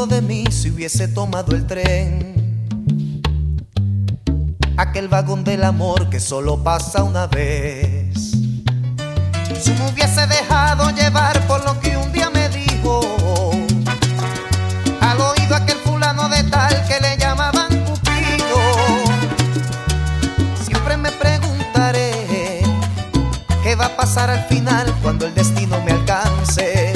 sido de mí si hubiese tomado el tren? Aquel vagón del amor que solo pasa una vez. Si me hubiese dejado llevar por lo que un día me dijo al oído aquel fulano de tal que le llamaban Cupido. Siempre me preguntaré qué va a pasar al final cuando el destino me alcance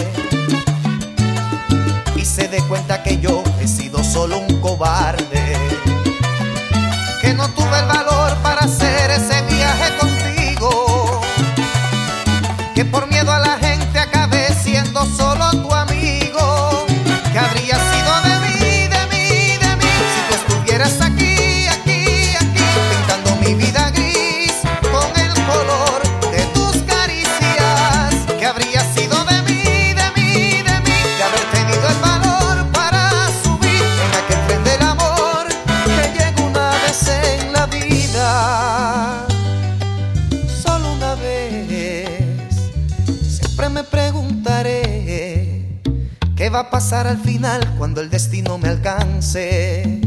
y se dé cuenta que yo he sido solo un cobarde, que no tuve el valor para hacer ese viaje contigo, que por miedo a la gente acabé siendo solo tu amigo. ¿Qué habría sido de mí, de mí, de mí si tú estuvieras aquí, aquí, aquí, pintando mi vida gris con el color de tus caricias? ¿Qué habría sido de mí, de mí, de mí, de haber tenido el valor para subir en aquel tren del amor que llega una vez en la vida, solo una vez? Siempre me preguntaré qué va a pasar al final cuando el destino me alcance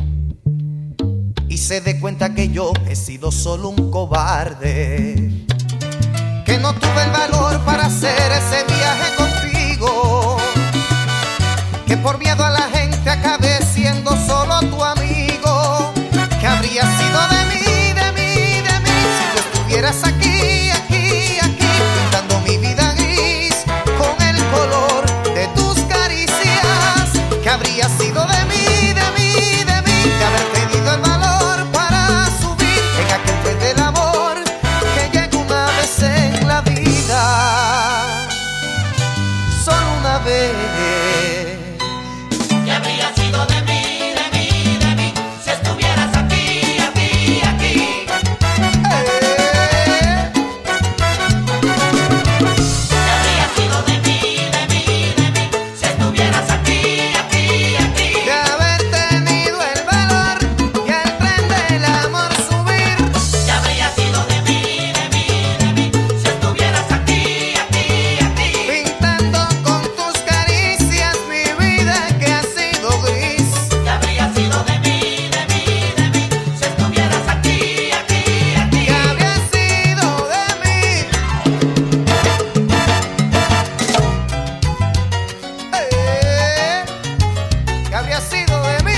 y se dé cuenta que yo he sido solo un cobarde, que no tuve el valor para hacer ese viaje contigo, que por miedo a la gente acabé siendo solo tu amigo. ¿Qué habría sido de mí, de mí, de mí si tú estuvieras aquí, aquí, aquí, pintando mi vida gris con el color de tus caricias? ¿Qué habría sido de mí, de mí, de mí, de haber tenido el valor para subir en aquel tren del amor que llega una vez en la vida, solo una vez? ¿Qué habría sido de mí, de mí, de mí si estuvieras aquí, aquí, aquí? ¿Qué habría sido de mí, de mí, de mí si estuvieras aquí, aquí, aquí? De haber tenido el valor y el tren del amor subir. ¿Qué habría sido de mí, de mí, de mí si estuvieras aquí, aquí, aquí? Pintando con tus caricias mi vida que ha sido gris. ¿Qué habría sido de mí, de mí, de mí si estuvieras aquí, aquí, aquí? ¿Qué habría sido de mí? ¿Qué habría sido de mí?